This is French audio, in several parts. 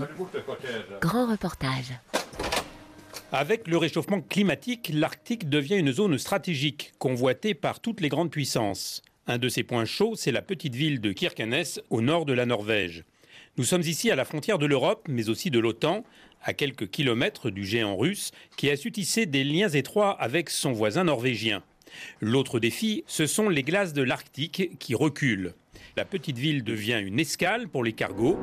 Grand reportage. Avec le réchauffement climatique, l'Arctique devient une zone stratégique, convoitée par toutes les grandes puissances. Un de ses points chauds, c'est la petite ville de Kirkenes, au nord de la Norvège. Nous sommes ici à la frontière de l'Europe, mais aussi de l'OTAN, à quelques kilomètres du géant russe, qui a su tisser des liens étroits avec son voisin norvégien. L'autre défi, ce sont les glaces de l'Arctique qui reculent. La petite ville devient une escale pour les cargos.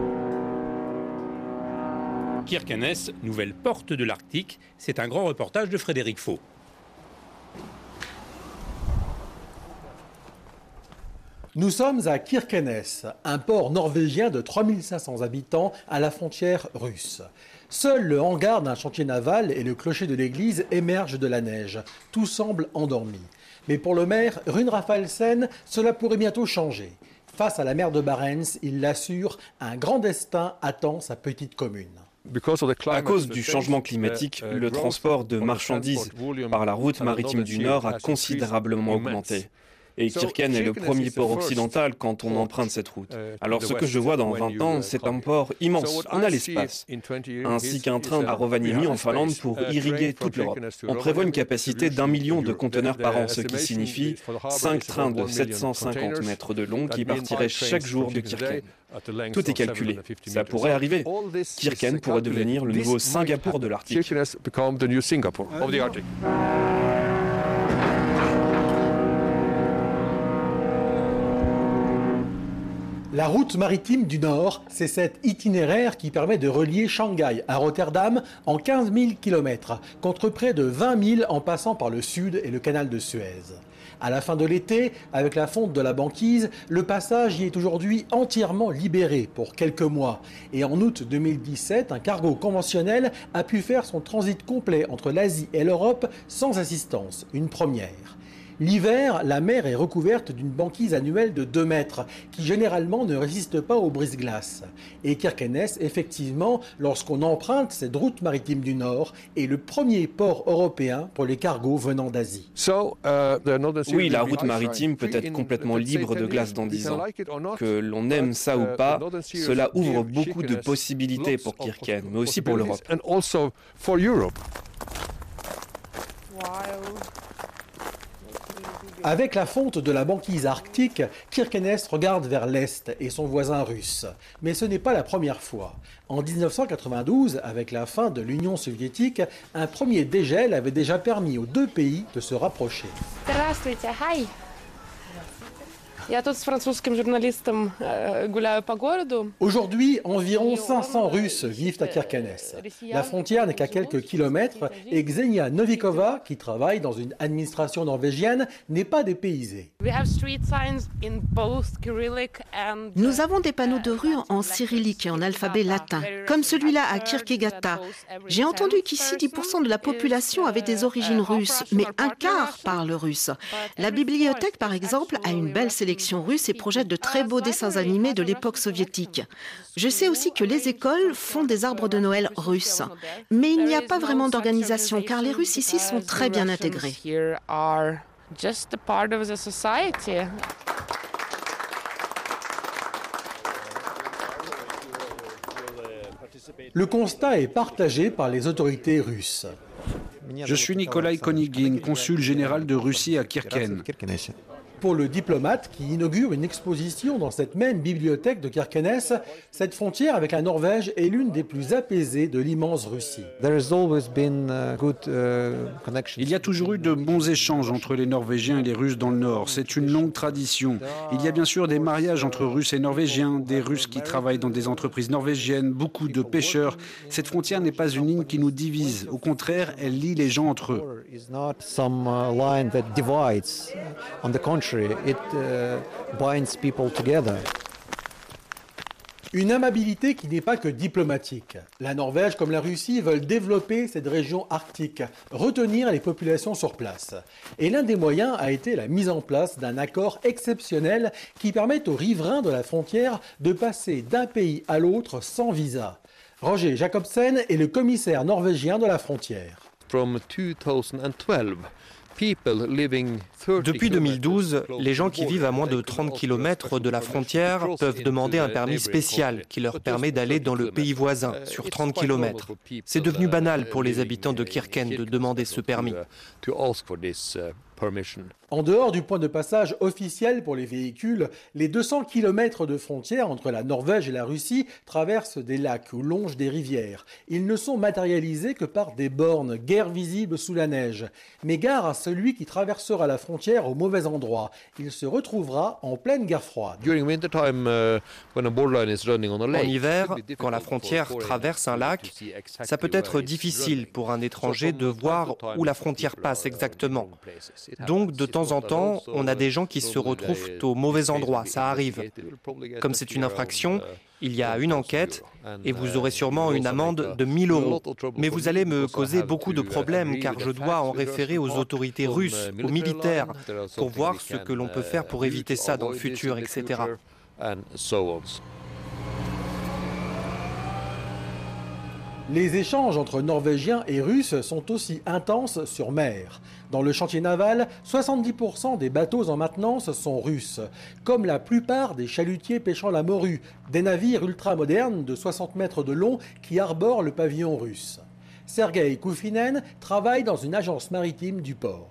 Kirkenes, nouvelle porte de l'Arctique, c'est un grand reportage de Frédéric Faux. Nous sommes à Kirkenes, un port norvégien de 3500 habitants à la frontière russe. Seul le hangar d'un chantier naval et le clocher de l'église émergent de la neige. Tout semble endormi. Mais pour le maire, Rune Rafaelsen, cela pourrait bientôt changer. Face à la mer de Barents, il l'assure, un grand destin attend sa petite commune. À cause du changement climatique, le transport de marchandises par la route maritime du Nord a considérablement augmenté. Et Kirkenes est le premier port occidental quand on emprunte cette route. Alors ce que je vois dans 20 ans, c'est un port immense. On a l'espace, ainsi qu'un train à Rovaniemi en Finlande pour irriguer toute l'Europe. On prévoit une capacité d'1 million de conteneurs par an, ce qui signifie 5 trains de 750 mètres de long qui partiraient chaque jour de Kirkenes. Tout est calculé. Ça pourrait arriver. Kirkenes pourrait devenir le nouveau Singapour de l'Arctique. La route maritime du Nord, c'est cet itinéraire qui permet de relier Shanghai à Rotterdam en 15 000 km, contre près de 20 000 en passant par le sud et le canal de Suez. À la fin de l'été, avec la fonte de la banquise, le passage y est aujourd'hui entièrement libéré pour quelques mois. Et en août 2017, un cargo conventionnel a pu faire son transit complet entre l'Asie et l'Europe sans assistance, une première. L'hiver, la mer est recouverte d'une banquise annuelle de 2 mètres, qui généralement ne résiste pas aux brise-glaces. Et Kirkenes, effectivement, lorsqu'on emprunte cette route maritime du Nord, est le premier port européen pour les cargos venant d'Asie. Oui, la route maritime peut être complètement libre de glace dans 10 ans. Que l'on aime ça ou pas, cela ouvre beaucoup de possibilités pour Kirkenes, mais aussi pour l'Europe. Avec la fonte de la banquise arctique, Kirkenes regarde vers l'Est et son voisin russe. Mais ce n'est pas la première fois. En 1992, avec la fin de l'Union soviétique, un premier dégel avait déjà permis aux deux pays de se rapprocher. Aujourd'hui, environ 500 Russes vivent à Kirkenes. La frontière n'est qu'à quelques kilomètres et Ksenia Novikova, qui travaille dans une administration norvégienne, n'est pas dépaysée. Nous avons des panneaux de rue en cyrillique et en alphabet latin, comme celui-là à Kirkegata. J'ai entendu qu'ici 10% de la population avait des origines russes, mais un quart parle russe. La bibliothèque, par exemple, a une belle sélection russe et projette de très beaux dessins animés de l'époque soviétique. Je sais aussi que les écoles font des arbres de Noël russes. Mais il n'y a pas vraiment d'organisation, car les Russes ici sont très bien intégrés. Le constat est partagé par les autorités russes. Je suis Nikolai Konygin, consul général de Russie à Kirkenes. Pour le diplomate qui inaugure une exposition dans cette même bibliothèque de Kirkenes, cette frontière avec la Norvège est l'une des plus apaisées de l'immense Russie. Il y a toujours eu de bons échanges entre les Norvégiens et les Russes dans le Nord. C'est une longue tradition. Il y a bien sûr des mariages entre Russes et Norvégiens, des Russes qui travaillent dans des entreprises norvégiennes, beaucoup de pêcheurs. Cette frontière n'est pas une ligne qui nous divise. Au contraire, elle lie les gens entre eux. Une amabilité qui n'est pas que diplomatique. La Norvège comme la Russie veulent développer cette région arctique, retenir les populations sur place. Et l'un des moyens a été la mise en place d'un accord exceptionnel qui permet aux riverains de la frontière de passer d'un pays à l'autre sans visa. Roger Jacobsen est le commissaire norvégien de la frontière. From 2012, Depuis 2012, les gens qui vivent à moins de 30 km de la frontière peuvent demander un permis spécial qui leur permet d'aller dans le pays voisin sur 30 km. C'est devenu banal pour les habitants de Kirken de demander ce permis. En dehors du point de passage officiel pour les véhicules, les 200 km de frontière entre la Norvège et la Russie traversent des lacs ou longent des rivières. Ils ne sont matérialisés que par des bornes, guère visibles sous la neige. Mais gare à celui qui traversera la frontière au mauvais endroit. Il se retrouvera en pleine guerre froide. En hiver, quand la frontière traverse un lac, ça peut être difficile pour un étranger de voir où la frontière passe exactement. Donc, de temps en temps, on a des gens qui se retrouvent au mauvais endroit, ça arrive. Comme c'est une infraction, il y a une enquête et vous aurez sûrement une amende de 1 000 €. Mais vous allez me causer beaucoup de problèmes car je dois en référer aux autorités russes, aux militaires, pour voir ce que l'on peut faire pour éviter ça dans le futur, etc. Les échanges entre Norvégiens et Russes sont aussi intenses sur mer. Dans le chantier naval, 70% des bateaux en maintenance sont russes, comme la plupart des chalutiers pêchant la morue, des navires ultramodernes de 60 mètres de long qui arborent le pavillon russe. Sergei Koufinen travaille dans une agence maritime du port.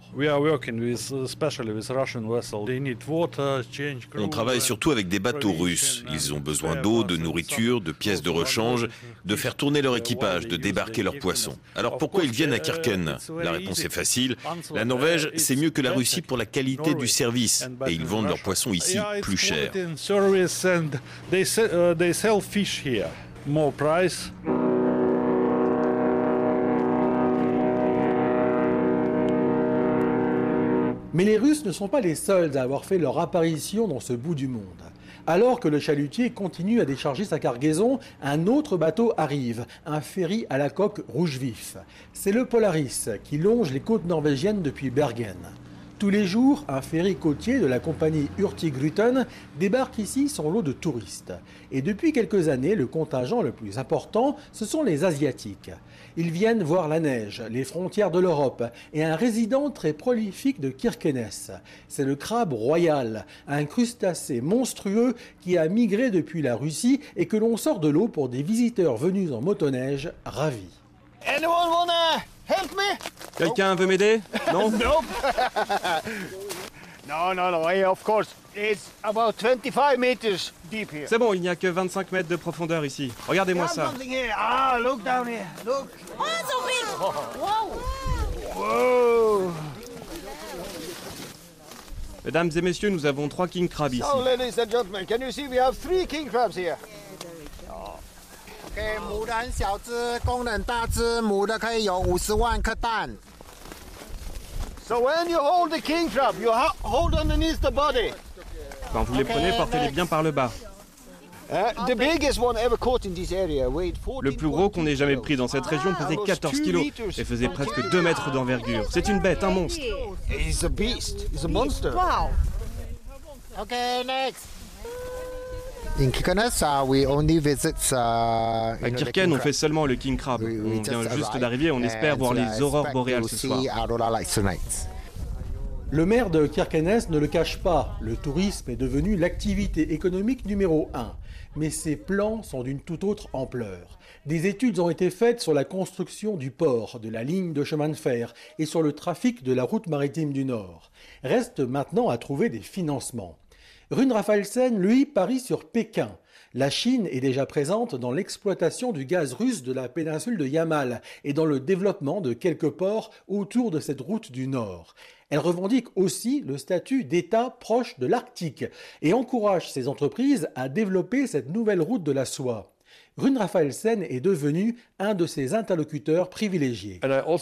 On travaille surtout avec des bateaux russes. Ils ont besoin d'eau, de nourriture, de pièces de rechange, de faire tourner leur équipage, de débarquer leurs poissons. Alors pourquoi ils viennent à Kirken? La réponse est facile. La Norvège, c'est mieux que la Russie pour la qualité du service. Et ils vendent leurs poissons ici plus cher. Mais les Russes ne sont pas les seuls à avoir fait leur apparition dans ce bout du monde. Alors que le chalutier continue à décharger sa cargaison, un autre bateau arrive, un ferry à la coque rouge vif. C'est le Polaris qui longe les côtes norvégiennes depuis Bergen. Tous les jours, un ferry côtier de la compagnie Hurtigruten débarque ici son lot de touristes. Et depuis quelques années, le contingent le plus important, ce sont les Asiatiques. Ils viennent voir la neige, les frontières de l'Europe et un résident très prolifique de Kirkenes. C'est le crabe royal, un crustacé monstrueux qui a migré depuis la Russie et que l'on sort de l'eau pour des visiteurs venus en motoneige ravis. Anyone wanna help me? Quelqu'un veut m'aider? Non? Nope. No, hey, of course. It's about 25 meters deep here. C'est bon, il n'y a que 25 mètres de profondeur ici. Regardez-moi ça. Something here. Ah, look down here. Look. Oh, so big. Wow. Whoa. Mesdames et messieurs, nous avons 3 king crabs ici. So, ladies and gentlemen, can you see we have 3 king crabs here? OK，母的很小只，公的很大只，母的可以有50万颗蛋。 So when you hold the king crab, you hold underneath the body. Quand vous les prenez, portez-les bien par le bas. The biggest one ever caught in this area weighed 14. Le plus gros qu'on ait jamais pris dans cette région pesait 14 kilos et faisait presque 2 mètres d'envergure. C'est une bête, un monstre. He's a beast. He's a monster. Wow. OK, next. In Kirkenes, we only visit. À Kirken, on fait seulement le king crab. On vient juste d'arriver, on espère voir les aurores boréales ce soir. Le maire de Kirkenes ne le cache pas, le tourisme est devenu l'activité économique numéro 1. Mais ses plans sont d'une toute autre ampleur. Des études ont été faites sur la construction du port, de la ligne de chemin de fer et sur le trafic de la route maritime du Nord. Reste maintenant à trouver des financements. Rune Rafaelsen, lui, parie sur Pékin. La Chine est déjà présente dans l'exploitation du gaz russe de la péninsule de Yamal et dans le développement de quelques ports autour de cette route du Nord. Elle revendique aussi le statut d'État proche de l'Arctique et encourage ses entreprises à développer cette nouvelle route de la soie. Rune Rafaelsen est devenu un de ses interlocuteurs privilégiés.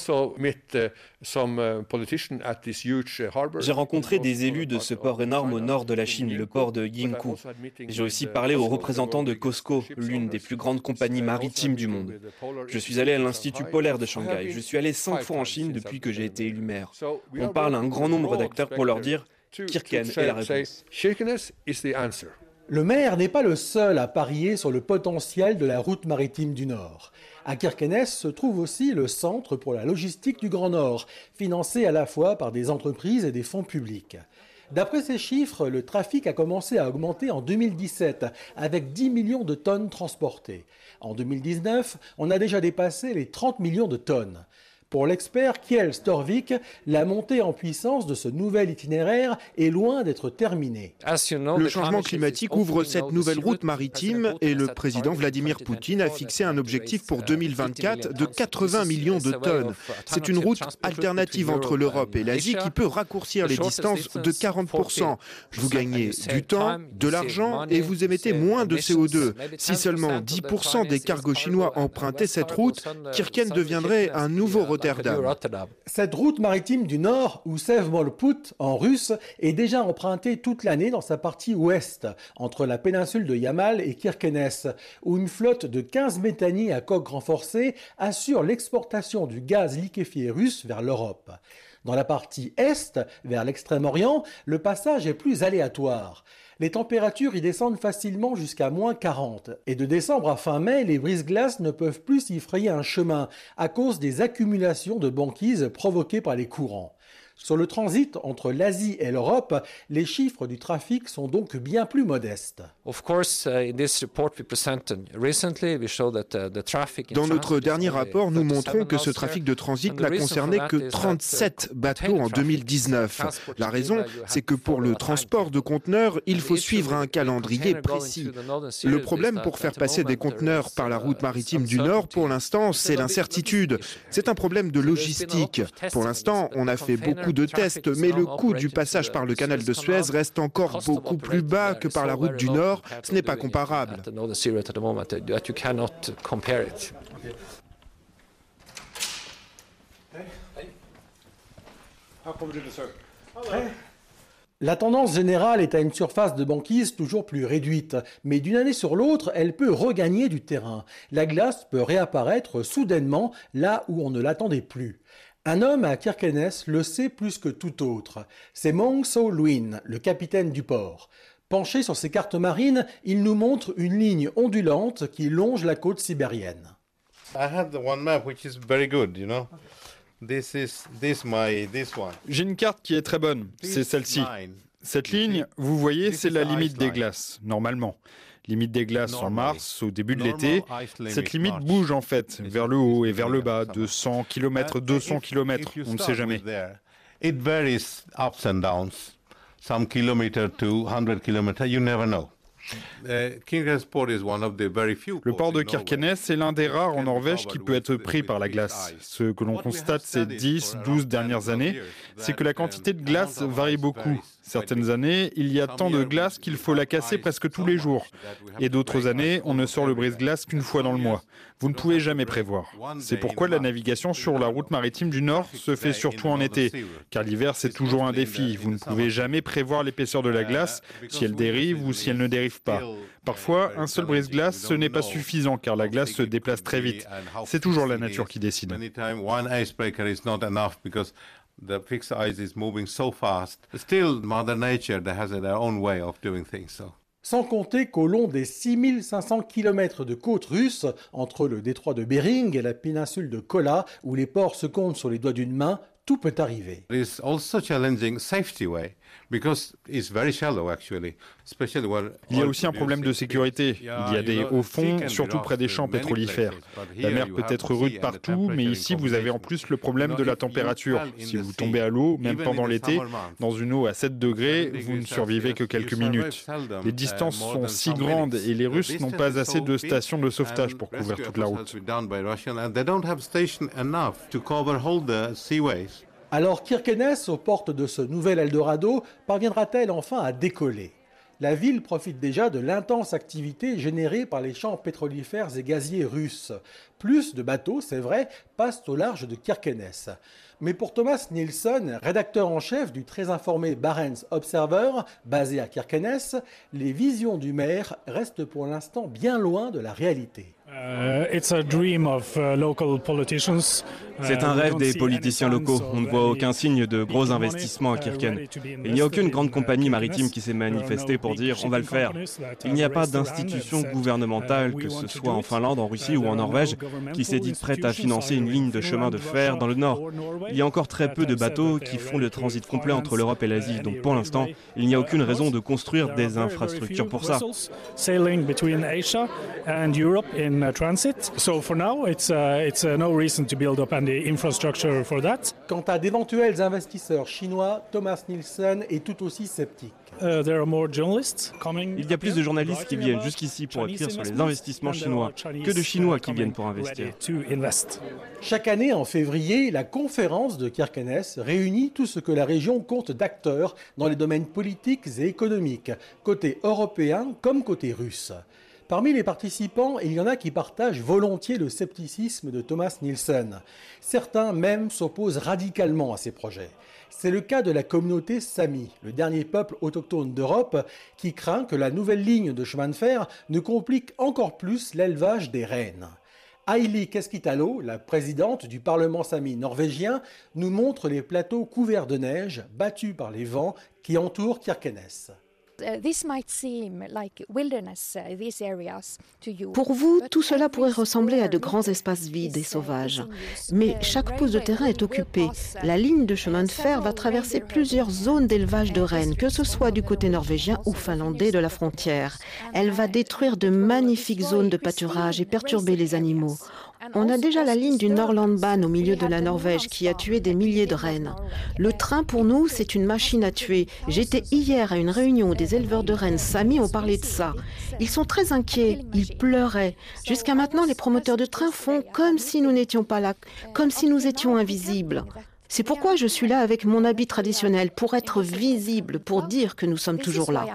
J'ai rencontré des élus de ce port énorme au nord de la Chine, le port de Yingkou. J'ai aussi parlé aux représentants de COSCO, l'une des plus grandes compagnies maritimes du monde. Je suis allé à l'Institut polaire de Shanghai. Je suis allé 5 fois en Chine depuis que j'ai été élu maire. On parle à un grand nombre d'acteurs pour leur dire « Kirken est la réponse ». Le maire n'est pas le seul à parier sur le potentiel de la route maritime du Nord. À Kirkenes se trouve aussi le Centre pour la logistique du Grand Nord, financé à la fois par des entreprises et des fonds publics. D'après ces chiffres, le trafic a commencé à augmenter en 2017, avec 10 millions de tonnes transportées. En 2019, on a déjà dépassé les 30 millions de tonnes. Pour l'expert Kjell Storvik, la montée en puissance de ce nouvel itinéraire est loin d'être terminée. Le changement climatique ouvre cette nouvelle route maritime et le président Vladimir Poutine a fixé un objectif pour 2024 de 80 millions de tonnes. C'est une route alternative entre l'Europe et l'Asie qui peut raccourcir les distances de 40%. Vous gagnez du temps, de l'argent et vous émettez moins de CO2. Si seulement 10% des cargos chinois empruntaient cette route, Kirken deviendrait un nouveau Rotterdam. Cette route maritime du Nord, ou Sevmolput en russe, est déjà empruntée toute l'année dans sa partie ouest, entre la péninsule de Yamal et Kirkenes, où une flotte de 15 méthaniers à coque renforcée assure l'exportation du gaz liquéfié russe vers l'Europe. Dans la partie est, vers l'Extrême-Orient, le passage est plus aléatoire. Les températures y descendent facilement jusqu'à -40. Et de décembre à fin mai, les brise-glaces ne peuvent plus s'y frayer un chemin à cause des accumulations de banquise provoquées par les courants. Sur le transit entre l'Asie et l'Europe, les chiffres du trafic sont donc bien plus modestes. Dans notre dernier rapport, nous montrons que ce trafic de transit n'a concerné que 37 bateaux en 2019. La raison, c'est que pour le transport de conteneurs, il faut suivre un calendrier précis. Le problème pour faire passer des conteneurs par la route maritime du Nord, pour l'instant, c'est l'incertitude. C'est un problème de logistique. Pour l'instant, on a fait beaucoup de tests, mais le coût du passage par le canal de Suez reste encore beaucoup plus bas que par la route du Nord. Ce n'est pas comparable. La tendance générale est à une surface de banquise toujours plus réduite, mais d'une année sur l'autre, elle peut regagner du terrain. La glace peut réapparaître soudainement là où on ne l'attendait plus. Un homme à Kirkenes le sait plus que tout autre. C'est Mong So Luin, le capitaine du port. Penché sur ses cartes marines, il nous montre une ligne ondulante qui longe la côte sibérienne. J'ai une carte qui est très bonne, c'est celle-ci. Cette ligne, vous voyez, c'est la limite des glaces, normalement. Limite des glaces en mars, au début de l'été. Cette limite bouge en fait, vers le haut et vers le bas, de 100 km, 200 km, on ne sait jamais. It varies ups and downs, some kilometer to 100 km, you never know. Le port de Kirkenes est l'un des rares en Norvège qui peut être pris par la glace. Ce que l'on constate ces 10-12 dernières années, c'est que la quantité de glace varie beaucoup. Certaines années, il y a tant de glace qu'il faut la casser presque tous les jours. Et d'autres années, on ne sort le brise-glace qu'une fois dans le mois. Vous ne pouvez jamais prévoir. C'est pourquoi la navigation sur la route maritime du Nord se fait surtout en été. Car l'hiver, c'est toujours un défi. Vous ne pouvez jamais prévoir l'épaisseur de la glace, si elle dérive ou si elle ne dérive pas. Parfois, un seul brise-glace, ce n'est pas suffisant car la glace se déplace très vite. C'est toujours la nature qui décide. The fixed ice is moving so fast. Still, Mother Nature has their own way of doing things. Sans compter qu'au long des 6500 km de côte russe, entre le détroit de Bering et la péninsule de Kola, où les ports se comptent sur les doigts d'une main, tout peut arriver. It is also challenging safety way. Because it's very shallow, actually. Il y a aussi un problème de sécurité. Il y a des hauts fonds, surtout près des champs pétrolifères. La mer peut être rude partout, mais ici vous avez en plus le problème de la température. Si vous tombez à l'eau, même pendant l'été, dans une eau à 7 degrés, vous ne survivez que quelques minutes. Les distances sont si grandes et les Russes n'ont pas assez de stations de sauvetage pour couvrir toute la route. Alors Kirkenes, aux portes de ce nouvel Eldorado, parviendra-t-elle enfin à décoller ? La ville profite déjà de l'intense activité générée par les champs pétrolifères et gaziers russes. Plus de bateaux, c'est vrai, passent au large de Kirkenes. Mais pour Thomas Nilsson, rédacteur en chef du très informé Barents Observer, basé à Kirkenes, les visions du maire restent pour l'instant bien loin de la réalité. C'est un rêve des politiciens locaux. On ne voit aucun signe de gros investissements à Kirken. Il n'y a aucune grande compagnie maritime qui s'est manifestée pour dire « on va le faire ». Il n'y a pas d'institution gouvernementale, que ce soit en Finlande, en Russie ou en Norvège, qui s'est dite prête à financer une ligne de chemin de fer dans le nord. Il y a encore très peu de bateaux qui font le transit complet entre l'Europe et l'Asie. Donc pour l'instant, il n'y a aucune raison de construire des infrastructures pour ça. Quant à d'éventuels investisseurs chinois, Thomas Nielsen est tout aussi sceptique. Il y a plus de journalistes qui viennent jusqu'ici pour écrire sur les investissements chinois que de Chinois qui viennent pour investir. Chaque année, en février, la conférence de Kirkenes réunit tout ce que la région compte d'acteurs dans les domaines politiques et économiques, côté européen comme côté russe. Parmi les participants, il y en a qui partagent volontiers le scepticisme de Thomas Nielsen. Certains même s'opposent radicalement à ces projets. C'est le cas de la communauté Sami, le dernier peuple autochtone d'Europe, qui craint que la nouvelle ligne de chemin de fer ne complique encore plus l'élevage des rennes. Aili Keskitalo, la présidente du Parlement Sami norvégien, nous montre les plateaux couverts de neige, battus par les vents, qui entourent Kirkenes. Pour vous, tout cela pourrait ressembler à de grands espaces vides et sauvages. Mais chaque pouce de terrain est occupé. La ligne de chemin de fer va traverser plusieurs zones d'élevage de rennes, que ce soit du côté norvégien ou finlandais de la frontière. Elle va détruire de magnifiques zones de pâturage et perturber les animaux. On a déjà la ligne du Nordlandbanen au milieu de la Norvège qui a tué des milliers de rennes. Le train pour nous, c'est une machine à tuer. J'étais hier à une réunion où des éleveurs de rennes Sami ont parlé de ça. Ils sont très inquiets, ils pleuraient. Jusqu'à maintenant, les promoteurs de trains font comme si nous n'étions pas là, comme si nous étions invisibles. C'est pourquoi je suis là avec mon habit traditionnel, pour être visible, pour dire que nous sommes toujours là.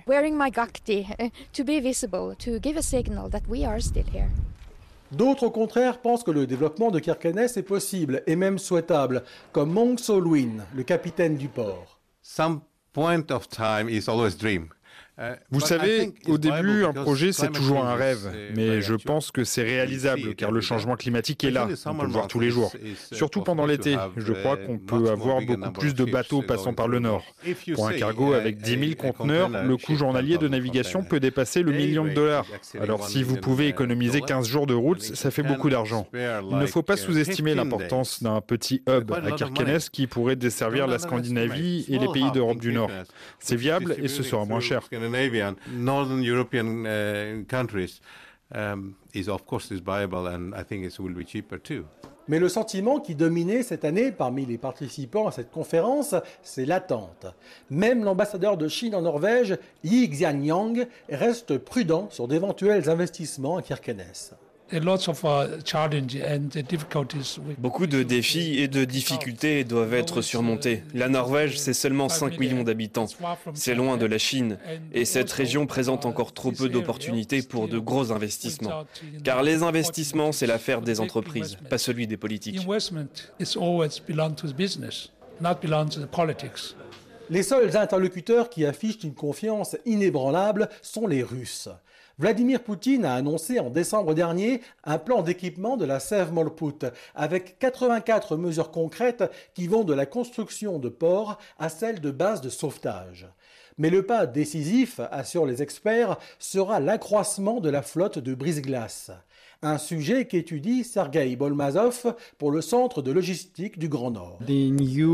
D'autres, au contraire, pensent que le développement de Kirkenes est possible et même souhaitable, comme Mong So-lwin, le capitaine du port. Some point of time is always dream. Vous savez, au début, un projet, c'est toujours un rêve. Mais je pense que c'est réalisable, car le changement climatique est là. On peut le voir tous les jours. Surtout pendant l'été. Je crois qu'on peut avoir beaucoup plus de bateaux passant par le nord. Pour un cargo avec 10 000 conteneurs, le coût journalier de navigation peut dépasser le $1 million. Alors si vous pouvez économiser 15 jours de route, ça fait beaucoup d'argent. Il ne faut pas sous-estimer l'importance d'un petit hub à Kirkenes qui pourrait desservir la Scandinavie et les pays d'Europe du Nord. C'est viable et ce sera moins cher. Northern European countries is of course viable, and I think it will be cheaper too. Mais le sentiment qui dominait cette année parmi les participants à cette conférence, c'est l'attente. Même l'ambassadeur de Chine en Norvège, Yi Xianyang, reste prudent sur d'éventuels investissements à Kirkenes. Beaucoup de défis et de difficultés doivent être surmontés. La Norvège, c'est seulement 5 millions d'habitants. C'est loin de la Chine. Et cette région présente encore trop peu d'opportunités pour de gros investissements. Car les investissements, c'est l'affaire des entreprises, pas celui des politiques. Les seuls interlocuteurs qui affichent une confiance inébranlable sont les Russes. Vladimir Poutine a annoncé en décembre dernier un plan d'équipement de la Sèvres-Morput avec 84 mesures concrètes qui vont de la construction de ports à celle de bases de sauvetage. Mais le pas décisif, assurent les experts, sera l'accroissement de la flotte de brise-glace. Un sujet qu'étudie Sergueï Bolmazov pour le Centre de logistique du Grand Nord. Les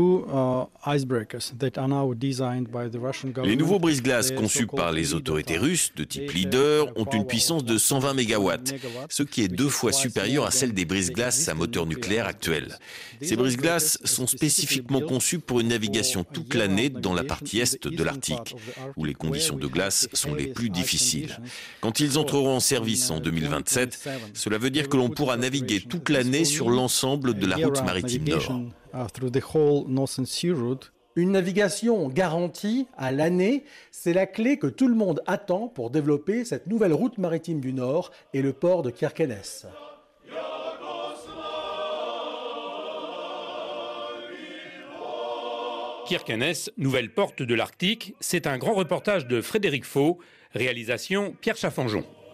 nouveaux brise-glaces conçus par les autorités russes de type Leader ont une puissance de 120 MW, ce qui est 2 fois supérieur à celle des brise-glaces à moteur nucléaire actuels. Ces brise-glaces sont spécifiquement conçus pour une navigation toute l'année dans la partie est de l'Arctique, où les conditions de glace sont les plus difficiles. Quand ils entreront en service en 2027, cela veut dire que l'on pourra naviguer toute l'année sur l'ensemble de la route maritime nord. Une navigation garantie à l'année, c'est la clé que tout le monde attend pour développer cette nouvelle route maritime du Nord et le port de Kirkenes. Kirkenes, nouvelle porte de l'Arctique, c'est un grand reportage de Frédéric Faux, réalisation Pierre Chaffanjon.